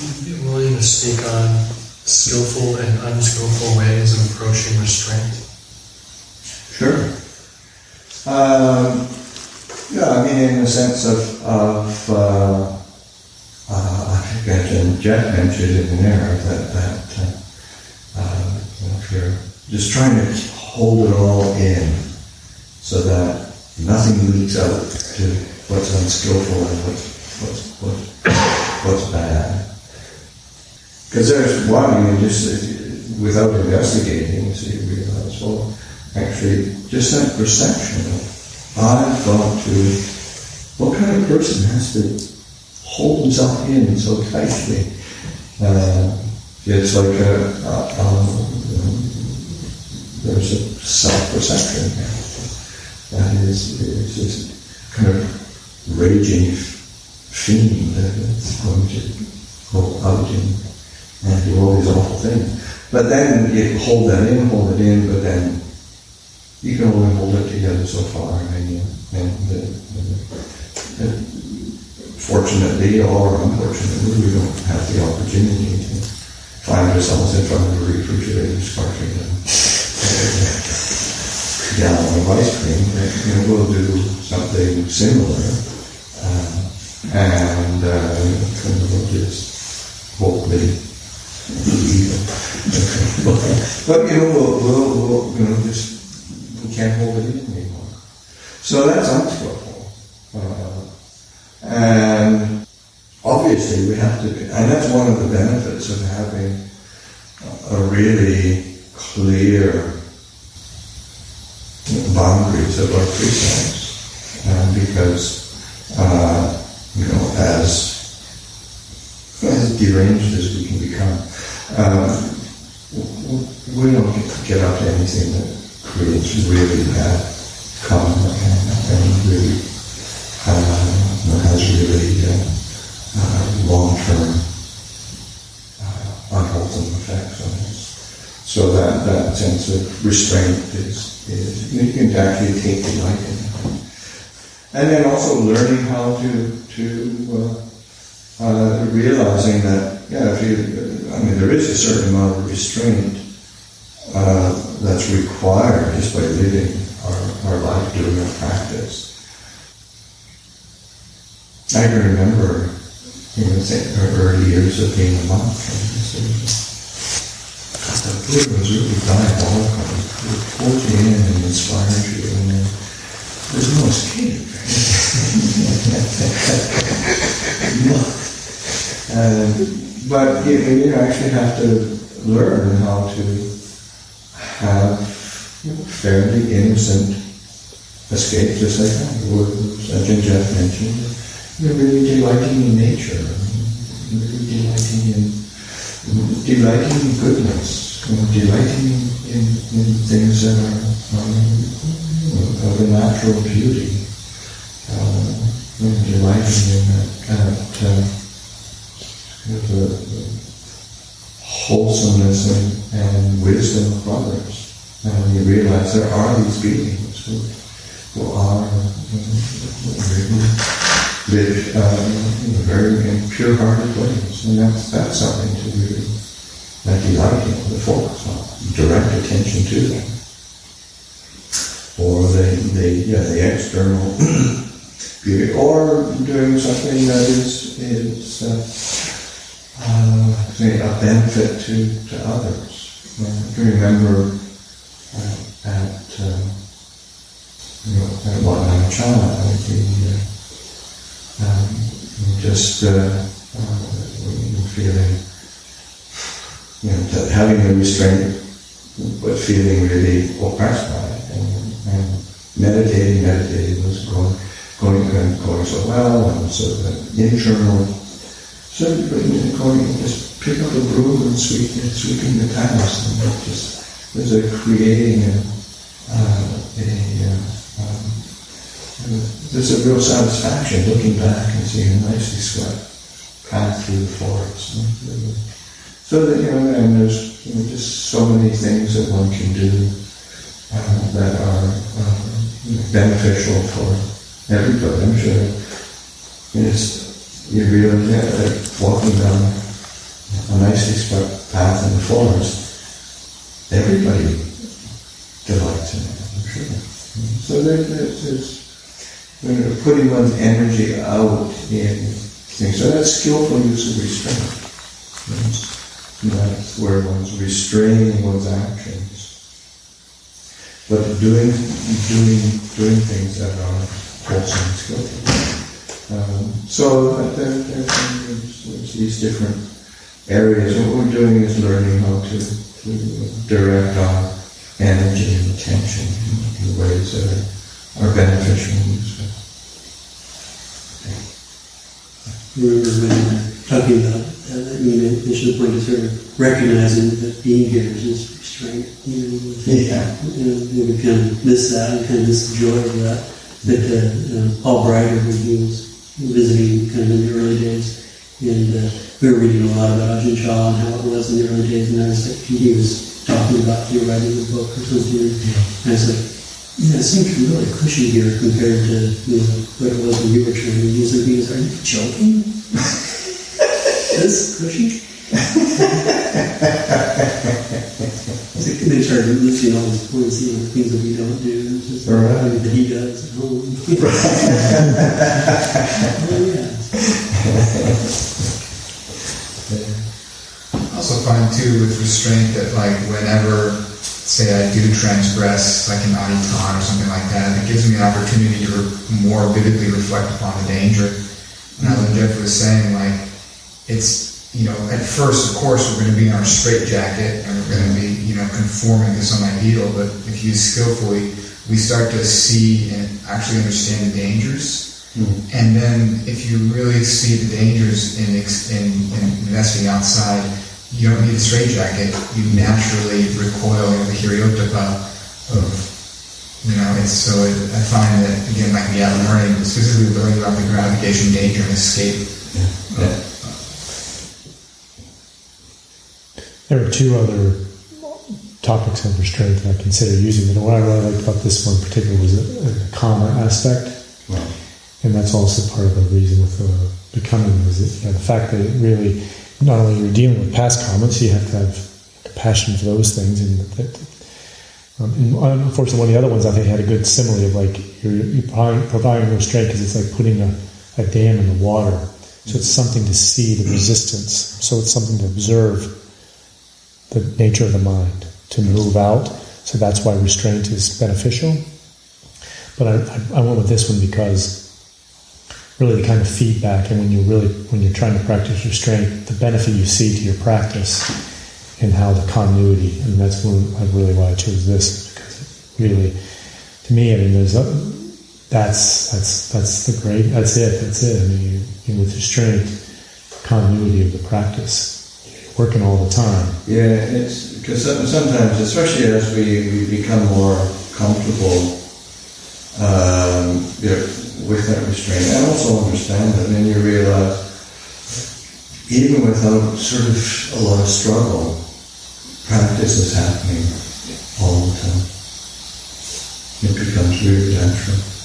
Would you be willing to speak on skillful and unskillful ways of approaching restraint? Sure. Yeah, I mean, in the sense of I think Jeff mentioned in there that if you're just trying to hold it all in so that nothing leaks out to what's unskillful and what's bad. Because there's one, I mean, just without investigating, so you realize, well, actually, just that perception of I've got to, what kind of person has to hold himself in so tightly? It's like there's a self-perception that is this kind of raging fiend that is going to go out and do all these awful things. But then you hold it in, but then you can only hold it together so far, fortunately or unfortunately, we don't have the opportunity to find ourselves in front of a refrigerator scarfing a gallon of ice cream. But, we'll do something similar, and we'll just hopefully leave it. But we'll just. We can't hold it in anymore. So that's unskillful. And obviously we have to, and that's one of the benefits of having a really clear boundaries of our precepts. Because, as deranged as we can become, we don't get up to anything that creates really bad karma and really has really long-term unwholesome effects on us. So that sense of restraint is you can actually take delight in it. And then also learning how to realizing that there is a certain amount of restraint that's required just by living our life, doing our practice. I can remember, our early years of being a monk, the Buddha was really diabolical. He would pull you in and inspire you, and then there's no escape. But you actually have to learn how to have fairly innocent escape, just like that. As Jeff mentioned, really delighting in nature, really delighting in goodness, delighting in things that are of a natural beauty, delighting in the wholesomeness and wisdom of others. And you realize there are these beings who are really live very pure-hearted ways, and that's something to really delight in, to focus on, direct attention to them. Or the external beauty, or doing something that is a benefit to others. I can remember at Wat Nam Cha, just feeling, having the restraint, but feeling really oppressed by it, and meditating was going so well, and so the internal, so just pick up a broom and sweeping the house, and just there's a creating there's a real satisfaction looking back and seeing a nicely swept path through the forest. So that, and there's just so many things that one can do that are beneficial for everybody. I'm sure you realize that walking down a nicely swept path in the forest, everybody delights in it, I'm sure. So there's putting one's energy out in things. So that's skillful use of restraint. That's where one's restraining one's actions, but doing things that are wholesome and skillful. So there's these different areas. What we're doing is learning how to direct our energy and attention in ways that are beneficial and useful. We were talking about you mentioned the point of sort of recognizing that being here is restraint. We kind of miss that and kind of miss the joy of that. That Paul Breider, when he was visiting kind of in the early days, and we were reading a lot about Ajahn Chah and how it was in the early days, and I was like, he was talking about you writing a book or something, and I was like, it seems really cushy here compared to what it was when you were training. He was like, are you joking? This cushy? They started listing all these points, things that we don't do, just that he does at home. I also find too with restraint that like whenever, say I do transgress like an aditan or something like that, it gives me an opportunity to more vividly reflect upon the danger. And as Jeff was saying, like it's, at first, of course, we're going to be in our straitjacket and we're going to be, conforming to some ideal, but if used skillfully, we start to see and actually understand the dangers. Mm-hmm. And then if you really see the dangers in investing outside, you don't need a straitjacket. You naturally recoil in the hiriotapa of, I find that, again, like learning, specifically learning about the gratification, danger, and escape. Yeah. There are two other topics of restraint that I consider using, and what I really liked about this one in particular was the calmer aspect. Right. And that's also part of the reason with becoming is the fact that it really, not only you're dealing with past karmas, you have to have compassion for those things, and unfortunately one of the other ones I think had a good simile of like you're providing restraint because it's like putting a dam in the water, so it's something to see the resistance, so it's something to observe the nature of the mind, to move out. So that's why restraint is beneficial. But I went with this one because really the kind of feedback, and when you're trying to practice restraint, the benefit you see to your practice and how the continuity, and that's really why I chose this, because it really, to me, that's it. I mean, with restraint, continuity of the practice. Working all the time. Yeah, it's because sometimes, especially as we become more comfortable with that restraint, and also understand it, and then you realize, even without sort of a lot of struggle, practice is happening all the time. It becomes really natural.